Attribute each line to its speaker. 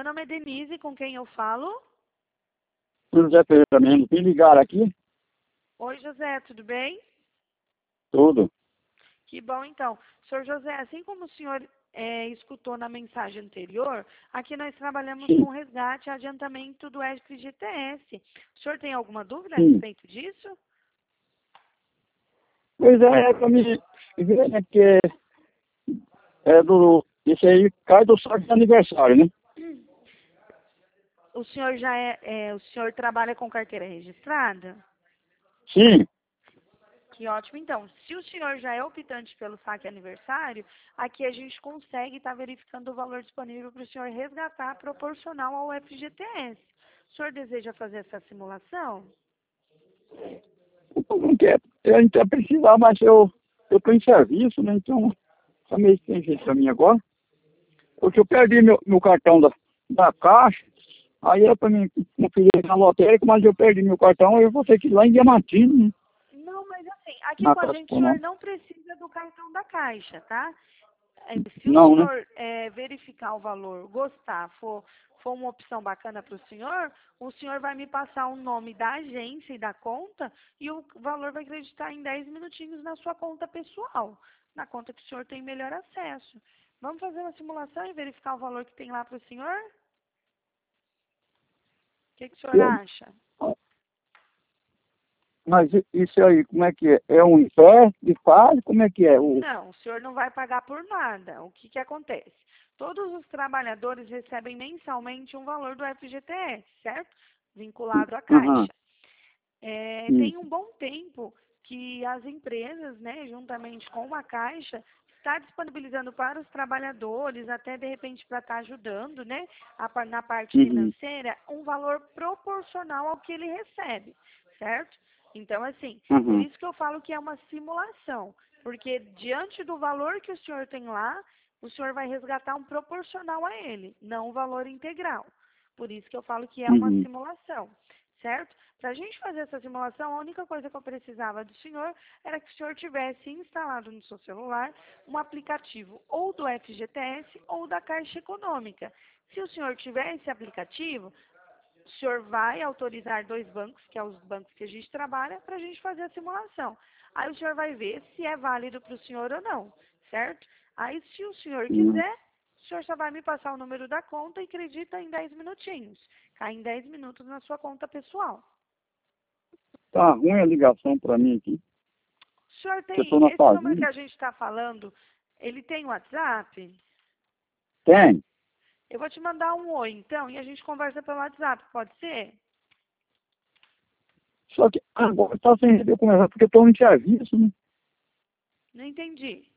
Speaker 1: Meu nome é Denise, com quem eu falo?
Speaker 2: José Pereira mesmo. Me ligaram aqui?
Speaker 1: Oi, José, tudo bem?
Speaker 2: Tudo.
Speaker 1: Que bom, então. Senhor José, assim como o senhor escutou na mensagem anterior, aqui nós trabalhamos
Speaker 2: Sim,
Speaker 1: com resgate e adiantamento do FGTS. O senhor tem alguma dúvida a
Speaker 2: sim.
Speaker 1: respeito disso?
Speaker 2: Pois é pra mim ver, né, porque isso aí cai do saco de aniversário, né?
Speaker 1: O senhor o senhor trabalha com carteira registrada?
Speaker 2: Sim.
Speaker 1: Que ótimo, então. Se o senhor já é optante pelo saque aniversário, aqui a gente consegue estar verificando o valor disponível para o senhor resgatar proporcional ao FGTS. O senhor deseja fazer essa simulação?
Speaker 2: Não quer. Eu ainda precisar, mas eu estou em serviço, né? Então, tá meio que tem jeito pra mim agora. Porque eu perdi meu cartão da Caixa. Aí é pra mim conferir na lotérica, mas eu perdi meu cartão, aí eu vou ter que ir lá em Diamantino, né?
Speaker 1: Não, mas assim, aqui
Speaker 2: Na
Speaker 1: com a
Speaker 2: Caixa
Speaker 1: gente o senhor
Speaker 2: Econômica.
Speaker 1: não precisa do cartão da Caixa, tá? Se o
Speaker 2: Não, né?
Speaker 1: senhor verificar o valor, gostar, for uma opção bacana para o senhor vai me passar o nome da agência e da conta e o valor vai acreditar em 10 minutinhos na sua conta pessoal, na conta que o senhor tem melhor acesso. Vamos fazer uma simulação e verificar o valor que tem lá para o senhor? O que o senhor
Speaker 2: Eu,
Speaker 1: acha?
Speaker 2: mas isso aí, como é que é? É um empréstimo de fase? Como é que é?
Speaker 1: Não, o senhor não vai pagar por nada. O que acontece? Todos os trabalhadores recebem mensalmente um valor do FGTS, certo? Vinculado à
Speaker 2: Aham,
Speaker 1: Caixa. Tem
Speaker 2: isso.
Speaker 1: um bom tempo que as empresas, né, juntamente com a Caixa, está disponibilizando para os trabalhadores, até de repente para estar ajudando, né, na parte
Speaker 2: Uhum,
Speaker 1: financeira, um valor proporcional ao que ele recebe, certo? Então, assim, por
Speaker 2: uhum,
Speaker 1: isso que eu falo que é uma simulação, porque diante do valor que o senhor tem lá, o senhor vai resgatar um proporcional a ele, não um valor integral. Por isso que eu falo que é uma
Speaker 2: uhum,
Speaker 1: simulação, certo? Para a gente fazer essa simulação, a única coisa que eu precisava do senhor era que o senhor tivesse instalado no seu celular um aplicativo ou do FGTS ou da Caixa Econômica. Se o senhor tiver esse aplicativo, o senhor vai autorizar dois bancos, que é os bancos que a gente trabalha, para a gente fazer a simulação. Aí o senhor vai ver se é válido para o senhor ou não, certo? Aí, se o senhor
Speaker 2: uhum.
Speaker 1: quiser, o senhor só vai me passar o número da conta e acredita em 10 minutinhos. Cai em 10 minutos na sua conta pessoal.
Speaker 2: Tá ruim a ligação para mim aqui,
Speaker 1: O senhor
Speaker 2: que eu
Speaker 1: tem,
Speaker 2: estou na
Speaker 1: esse número que
Speaker 2: fazenda.
Speaker 1: a gente está falando, ele tem WhatsApp?
Speaker 2: Tem.
Speaker 1: Eu vou te mandar um oi, então, e a gente conversa pelo WhatsApp, pode ser?
Speaker 2: Só que agora está sem rede eu conversar, porque eu estou em serviço, né?
Speaker 1: Não entendi.